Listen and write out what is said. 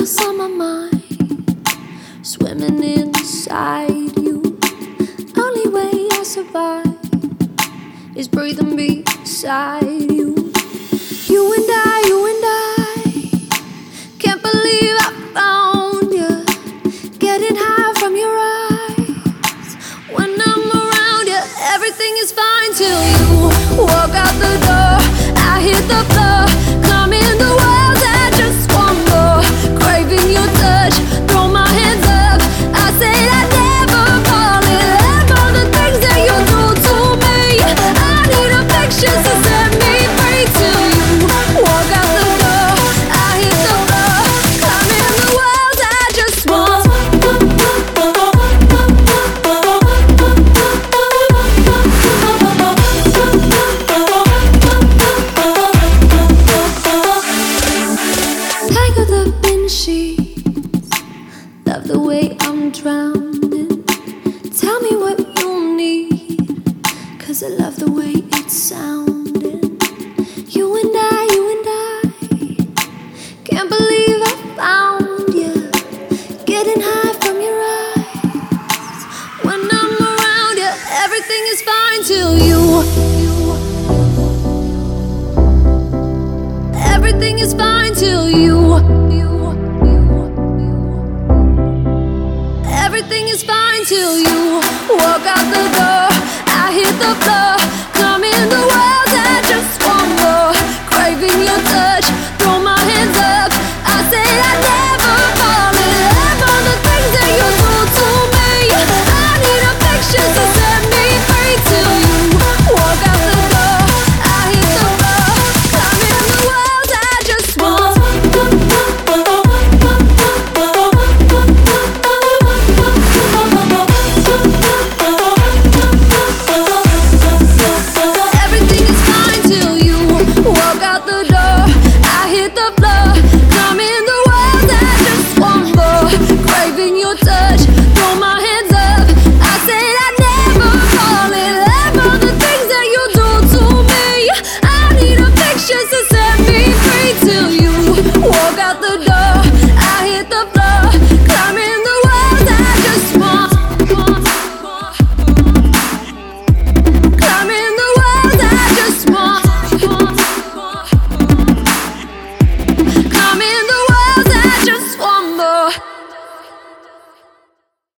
what's on my mind, swimming inside you. Only way I survive is breathing beside you. You and I, can't believe I found you. Getting high from your eyes. When I'm around you, everything is fine till you walk out the door. I hit the floor, climbing the walls. I just want more, craving your touch. Throw my hands up. I said I'd never fall in love for the things that you do to me. I need affection to set me free till you walk out the door. I hit the floor, climbing the walls. I just want. Tangled up in sheets, love the way I'm drowning. Tell me what you need, 'cause I love the way it's sounding. You and I